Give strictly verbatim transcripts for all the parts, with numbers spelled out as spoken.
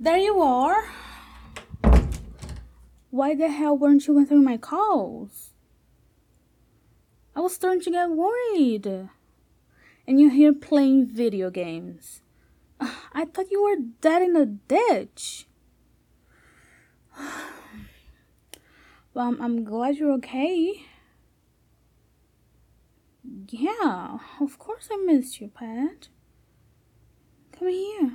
There you are. Why the hell weren't you answering my calls? I was starting to get worried. And you're here playing video games. I thought you were dead in a ditch. Well, I'm, I'm glad you're okay. Yeah, of course I missed you, Pat. Come here.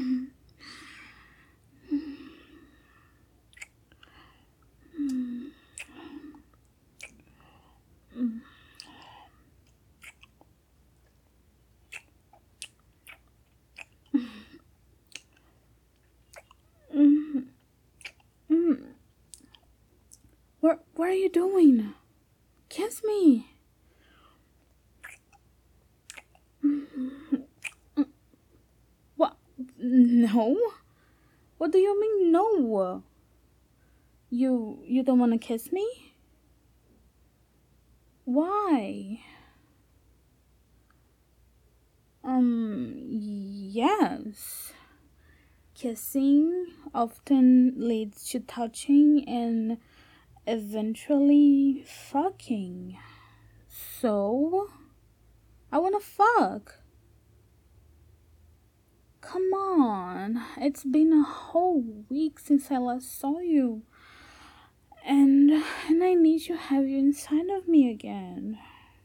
What, what are you doing? Kiss me. What? No? What do you mean no? You you don't want to kiss me? Why? Um, yes. Kissing often leads to touching and eventually fucking. So, I wanna fuck. Come on, it's been a whole week since I last saw you. And, and I need to have you inside of me again.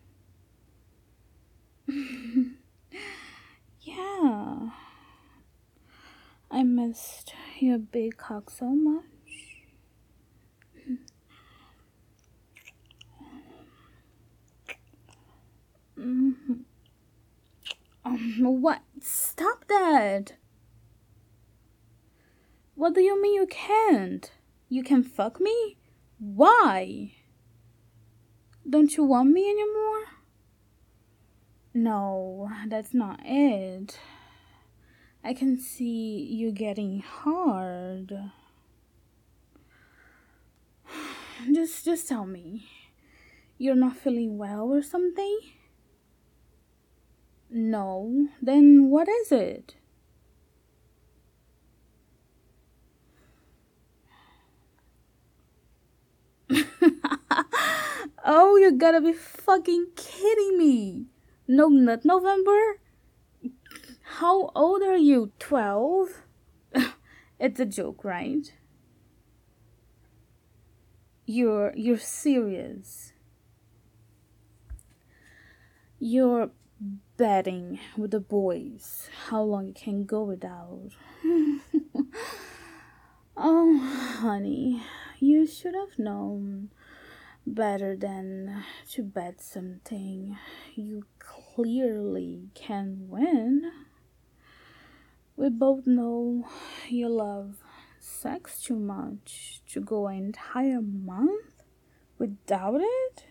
Yeah. I missed your big cock so much. Mm-hmm. Um, what? Stop that! What do you mean you can't? You can fuck me? Why? Don't you want me anymore? No, that's not it. I can see you getting hard. Just, just tell me. You're not feeling well or something? No, then what is it? Oh, you gotta be fucking kidding me. No nut November? How old are you? twelve? It's a joke, right? You're you're serious. You're betting with the boys how long you can go without. Oh, honey, you should have known better than to bet something you clearly can win. We both know you love sex too much to go an entire month without it.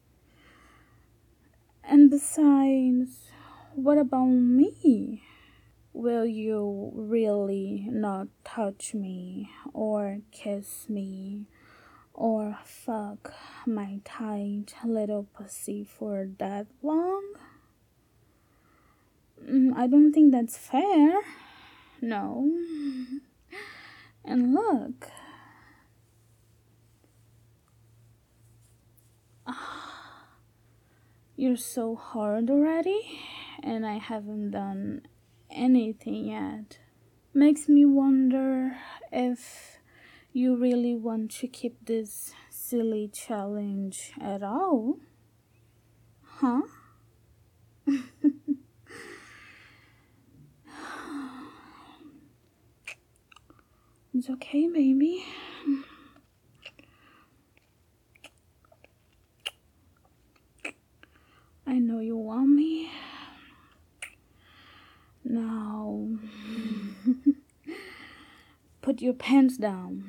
And besides, what about me? Will you really not touch me or kiss me or fuck my tight little pussy for that long? Mm, I don't think that's fair. No. And look. You're so hard already, and I haven't done anything yet. Makes me wonder if you really want to keep this silly challenge at all. Huh? It's okay, baby. I know you want me. Now, put your pants down.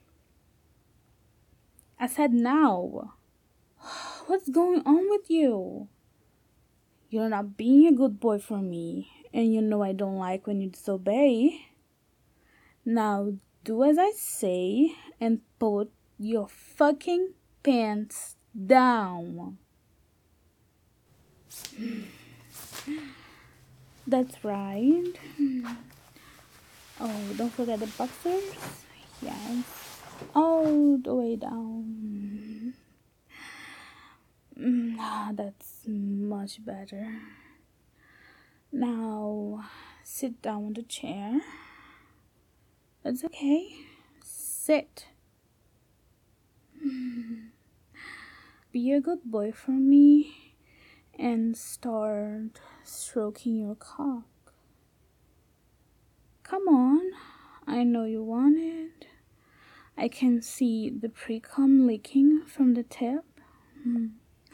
I said now. What's going on with you? You're not being a good boy for me, and you know I don't like when you disobey. Now, do as I say and put your fucking pants down. That's right. Oh, don't forget the boxers. Yes. All the way down. Mm, ah, that's much better. Now, sit down on the chair. It's okay. Sit. Be a good boy for me and start stroking your cock. Come on. I know you want it. I can see the pre-cum leaking from the tip. Mm.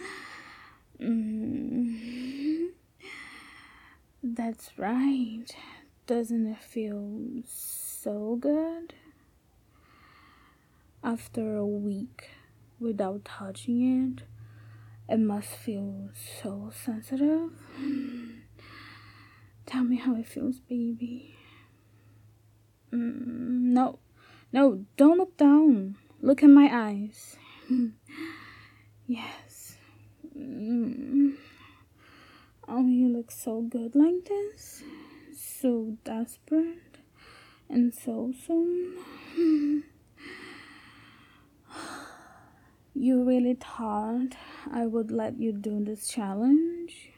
Mm. That's right. Doesn't it feel so good? After a week without touching it, it must feel so sensitive. Tell me how it feels, baby. Mm, no, no, don't look down. Look in my eyes. Yes. Mm. Oh, you look so good like this. So desperate and so soon. You really thought I would let you do this challenge?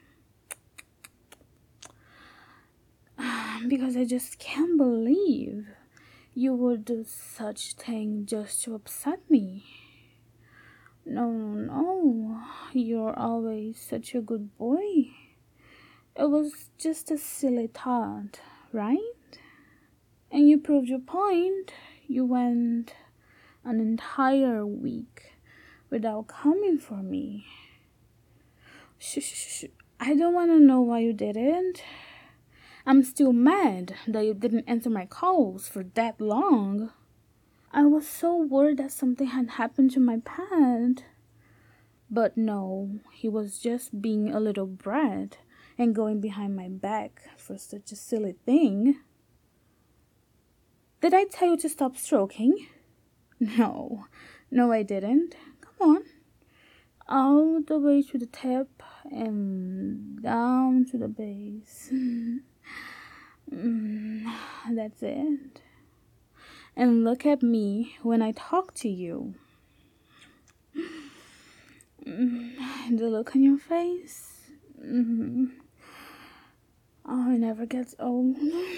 Because I just can't believe you would do such thing just to upset me. No, no, no. You're always such a good boy. It was just a silly thought, right? And you proved your point. You went an entire week without coming for me. Shh, shh, shh. I don't want to know why you didn't. I'm still mad that you didn't answer my calls for that long. I was so worried that something had happened to my pet. But no, he was just being a little brat and going behind my back for such a silly thing. Did I tell you to stop stroking? No, no I didn't. Come on. All the way to the tip and down to the base. Mm, that's it. And look at me when I talk to you. Mm, the look on your face. Mm. Oh, it never gets old.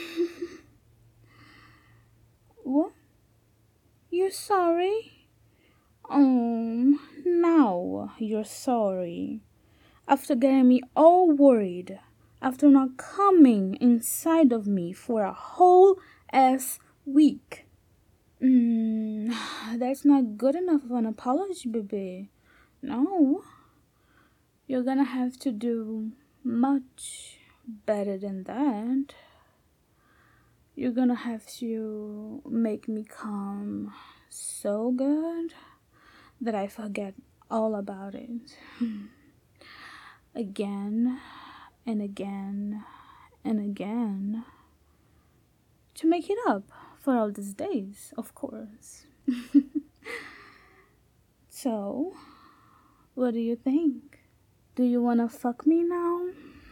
What? You're sorry? Oh, now you're sorry. After getting me all worried. After not coming inside of me for a whole ass week. Mm, that's not good enough of an apology, baby. No. You're gonna have to do much better than that. You're gonna have to make me come so good that I forget all about it. Again and again and again. To make it up for all these days, of course. So, what do you think? Do you wanna fuck me now?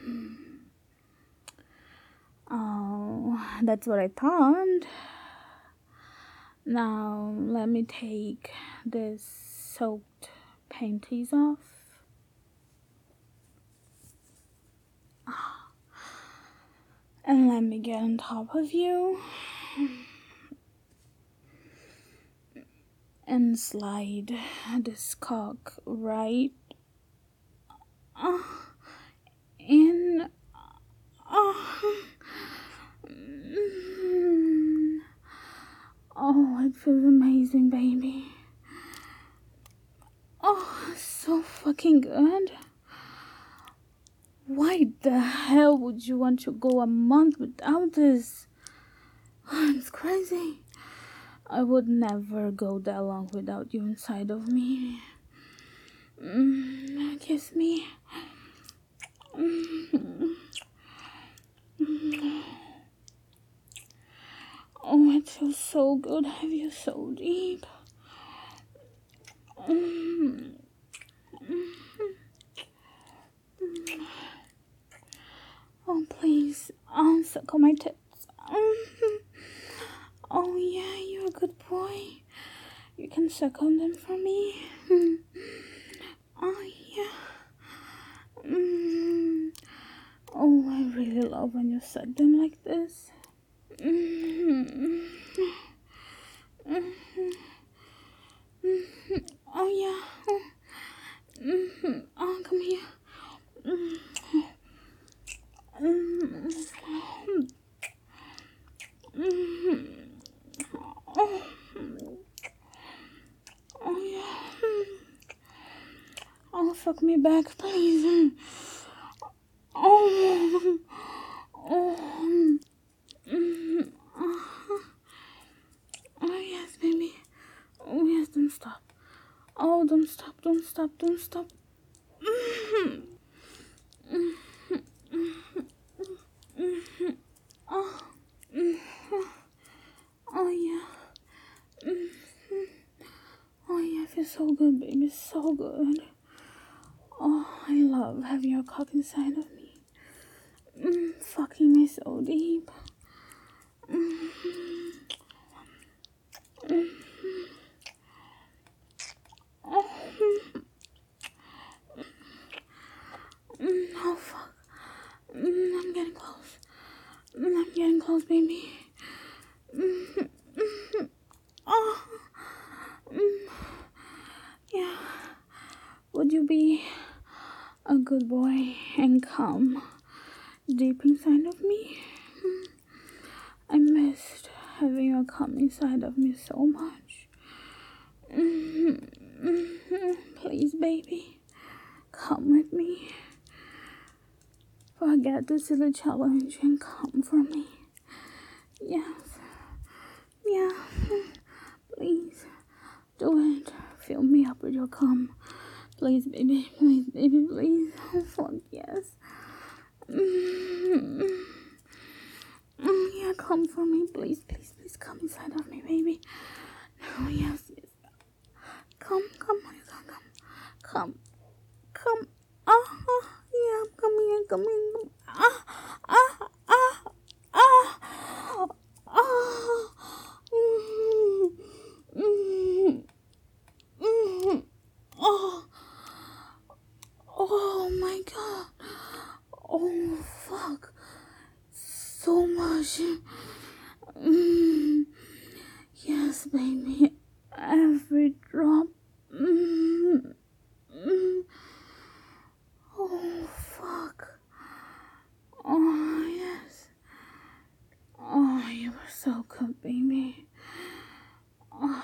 Oh, that's what I thought. Now, let me take this soaked panties off. And let me get on top of you. And slide this cock right uh, in. Uh, oh, it feels amazing, baby. Oh, so fucking good. Why the hell would you want to go a month without this? It's crazy. I would never go that long without you inside of me. Mm, kiss me. Mm. Oh, it feels so good. Have you so deep? Mm. Oh, please. Oh, suckle my tits. Oh yeah, you're a good boy. You can suck on them for me. Oh yeah. Mm. Oh, I really love when you suck them like this. Mm-hmm. Mm-hmm. Mm-hmm. Oh yeah. Mm-hmm. Oh, come here. Mm-hmm. Mm-hmm. Mm-hmm. Oh. Oh yeah. Oh, fuck me back, please. Oh. Oh. Mm-hmm. Oh yes, baby. Oh yes, don't stop. Oh, don't stop, don't stop, don't stop. Mm-hmm. Mm-hmm. Mm-hmm. Oh. Mm-hmm. Oh yeah. Mm-hmm. Oh yeah, I feel so good, baby, so good. Oh, I love having your cock inside of me. Mm, fucking me so deep. Mm-hmm. Mm-hmm. Oh. Mm, oh fuck. Mm, I'm getting close. Mm, I'm getting close, baby. Mm-hmm. Mm-hmm. Oh. Mm. Yeah. Would you be a good boy and come deep inside of me? Mm. I missed having you come inside of me so much. Mm-hmm. Mm-hmm. Please, baby, come with me. Forget the silly challenge and come for me. Yes. Yeah. Please. Do it. Fill me up with your cum. Please, baby. Please, baby, please. Oh, fuck, yes. Mm-hmm. Mm, yeah, come for me. Please, please, please come inside of me, baby. Oh, yes, yes. Come, come, come, come. Come. Come. Ah, ah, yeah, I'm coming in, coming in. Ah, ah, ah, ah, ah. Mm, mm, mm. Oh, oh my god. Oh, fuck. So much. Mm. Yes, baby. Every drop. Mm. Mm. Oh, fuck. Oh, yes. Oh, you were so good, baby. Oh,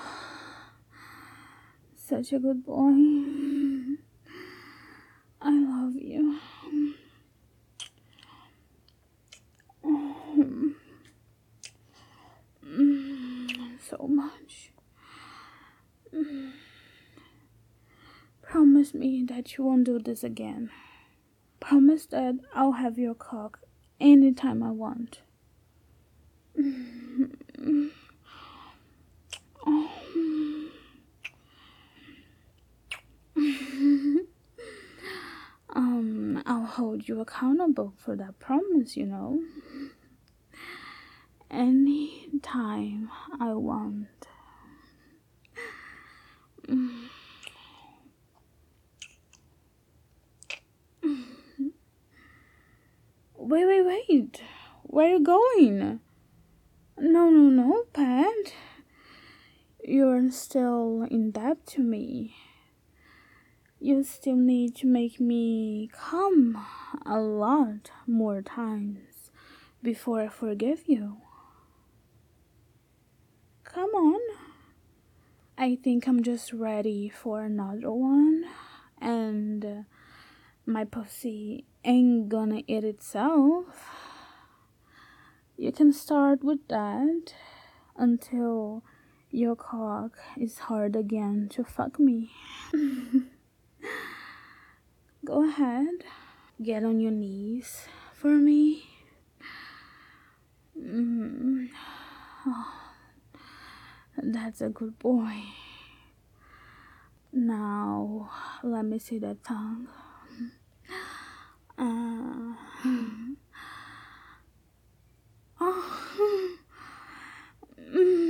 such a good boy. I love you. Oh, mm, so much. Mm. Promise me that you won't do this again. Promise that I'll have your cock anytime I want. Mm. Oh. um, I'll hold you accountable for that promise, you know. Anytime I want. Mm. Wait, wait, wait. Where are you going? No, no, no, Pat. You're still in debt to me. You still need to make me come a lot more times before I forgive you. Come on. I think I'm just ready for another one, and my pussy ain't gonna eat itself. You can start with that until your cock is hard again to fuck me. Go ahead. Get on your knees for me. Mm. Oh, that's a good boy. Now, let me see that tongue. Uh, oh. Mm.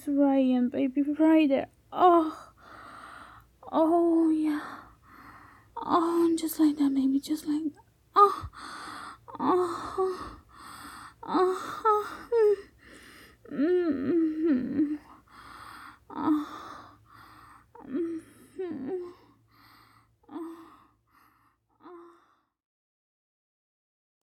Ryan, baby, right there. Oh, oh, yeah. Oh, just like that, baby, just like that. Oh, oh, oh, oh. Mm-hmm. Oh.